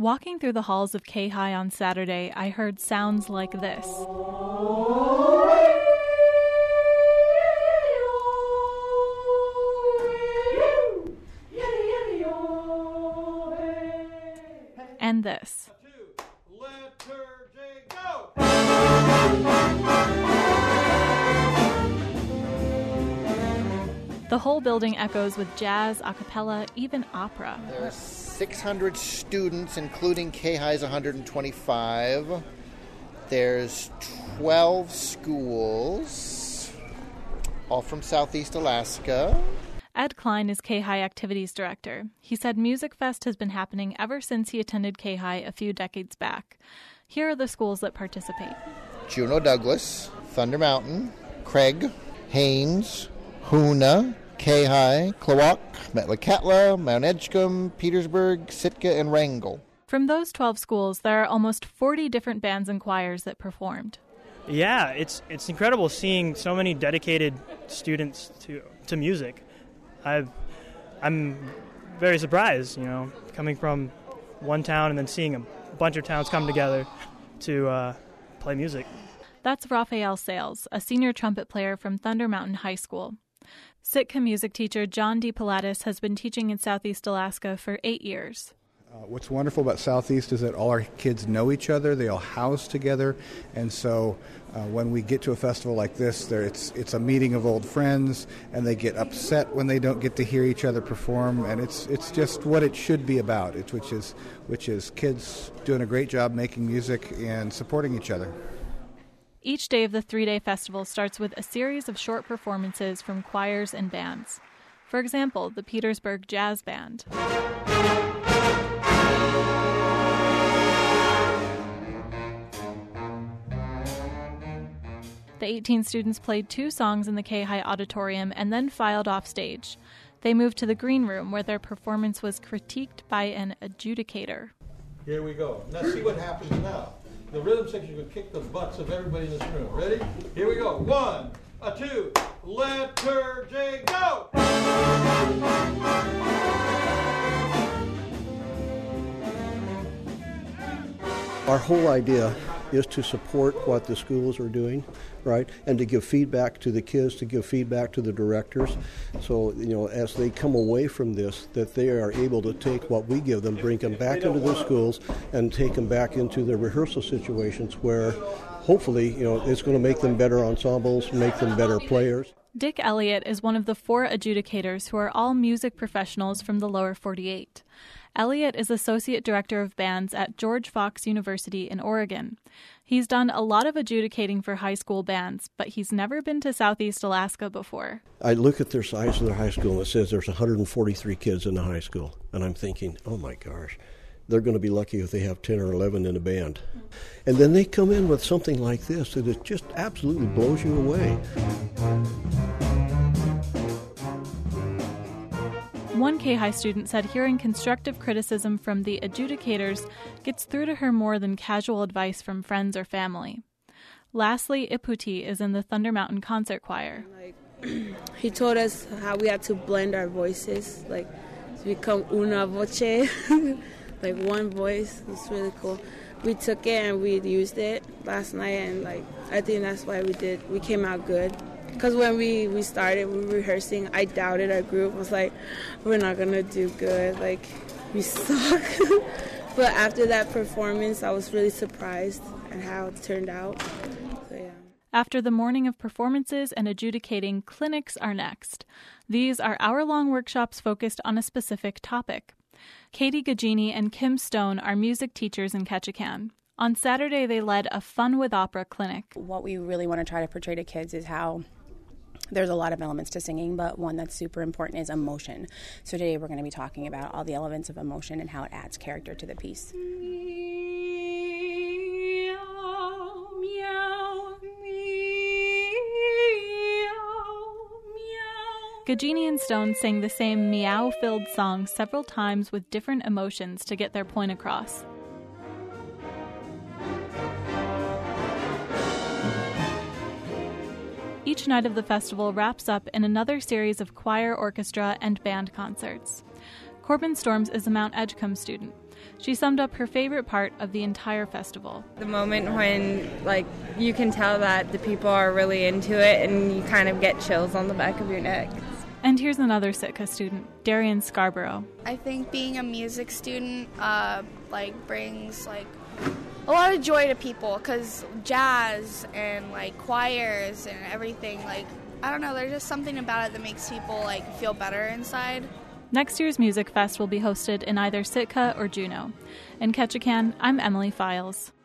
Walking through the halls of K-High on Saturday, I heard sounds like this. And this. The whole building echoes with jazz, a cappella, even opera. There are 600 students, including K-High's 125. There's 12 schools, all from Southeast Alaska. Ed Klein is K-High Activities Director. He said Music Fest has been happening ever since he attended K-High a few decades back. Here are the schools that participate. Juneau Douglas, Thunder Mountain, Craig, Haines, Hoona, K-High, Klawock, Metlakatla, Mount Edgecombe, Petersburg, Sitka, and Wrangell. From those 12 schools, there are almost 40 different bands and choirs that performed. Yeah, it's incredible seeing so many dedicated students to music. I'm very surprised, coming from one town and then seeing a bunch of towns come together to play music. That's Raphael Sales, a senior trumpet player from Thunder Mountain High School. Sitka music teacher John D. Pilatus has been teaching in Southeast Alaska for 8 years. What's wonderful about Southeast is that all our kids know each other, they all house together, and so when we get to a festival like this, it's a meeting of old friends, and they get upset when they don't get to hear each other perform, and it's just what it should be about, which is kids doing a great job making music and supporting each other. Each day of the 3-day festival starts with a series of short performances from choirs and bands. For example, the Petersburg Jazz Band. The 18 students played 2 songs in the K-High auditorium and then filed off stage. They moved to the green room where their performance was critiqued by an adjudicator. Here we go. Now see what happens now. The rhythm section will kick the butts of everybody in this room. Ready? Here we go. 1, 2, let her J go! Our whole idea is to support what the schools are doing, right, and to give feedback to the kids, to give feedback to the directors. So, as they come away from this, that they are able to take what we give them, bring them back into their schools, and take them back into their rehearsal situations where hopefully, it's going to make them better ensembles, make them better players. Dick Elliott is one of the 4 adjudicators who are all music professionals from the lower 48. Elliott is Associate Director of Bands at George Fox University in Oregon. He's done a lot of adjudicating for high school bands, but he's never been to Southeast Alaska before. I look at their size of their high school and it says there's 143 kids in the high school. And I'm thinking, oh my gosh, they're going to be lucky if they have 10 or 11 in a band. And then they come in with something like this that it just absolutely blows you away. One K-High student said hearing constructive criticism from the adjudicators gets through to her more than casual advice from friends or family. Lastly, Iputi is in the Thunder Mountain Concert Choir. He told us how we had to blend our voices, to become una voce, like one voice. It's really cool. We took it and we used it last night, and I think that's why we came out good. Because when we started, we were rehearsing, I doubted our group. I was like, we're not going to do good. We suck. But after that performance, I was really surprised at how it turned out. So, yeah. After the morning of performances and adjudicating, clinics are next. These are hour-long workshops focused on a specific topic. Katie Gagini and Kim Stone are music teachers in Ketchikan. On Saturday, they led a Fun with Opera clinic. What we really want to try to portray to kids is how there's a lot of elements to singing, but one that's super important is emotion. So today we're going to be talking about all the elements of emotion and how it adds character to the piece. Gagini and Stone sang the same meow-filled song several times with different emotions to get their point across. Each night of the festival wraps up in another series of choir, orchestra, and band concerts. Corbin Storms is a Mount Edgecombe student. She summed up her favorite part of the entire festival. The moment when, you can tell that the people are really into it and you kind of get chills on the back of your neck. And here's another Sitka student, Darian Scarborough. I think being a music student, brings, a lot of joy to people, because jazz and, choirs and everything, I don't know, there's just something about it that makes people, feel better inside. Next year's Music Fest will be hosted in either Sitka or Juneau. In Ketchikan, I'm Emily Files.